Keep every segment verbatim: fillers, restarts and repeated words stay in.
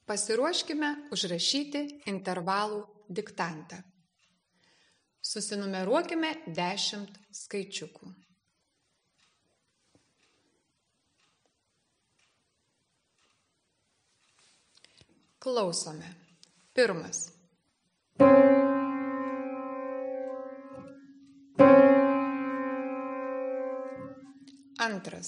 Pasiruoškime užrašyti intervalų diktantą. Susinumeruokime dešimt skaičiukų. Klausome. Pirmas. Antras.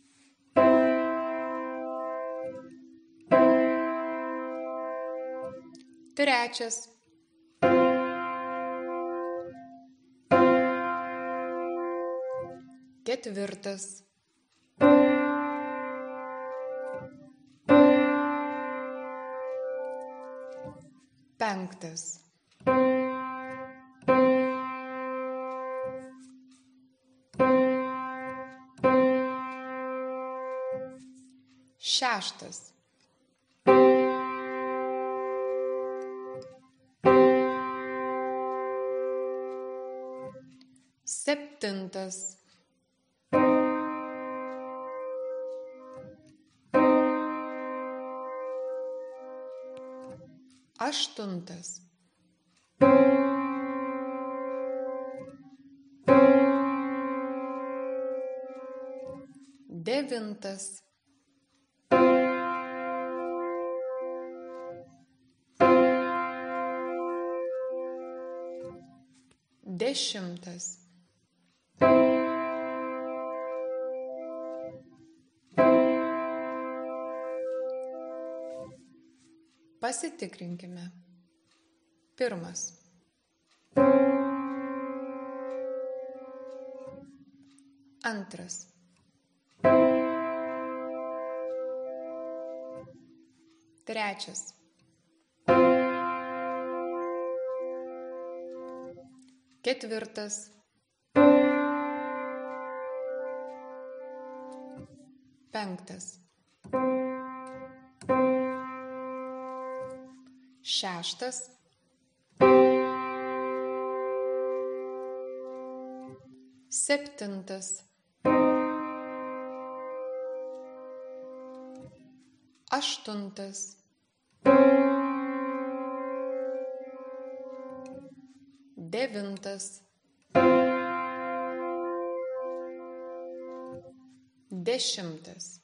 Trečias. Ketvirtas. Penktas. Šeštas. Septintas. Aštuntas. Devintas. Dešimtas. Pasitikrinkime. Pirmas. Antras. Trečias. Ketvirtas. Penktas. Šeštas. Septintas. Aštuntas. Devintas. Dešimtas.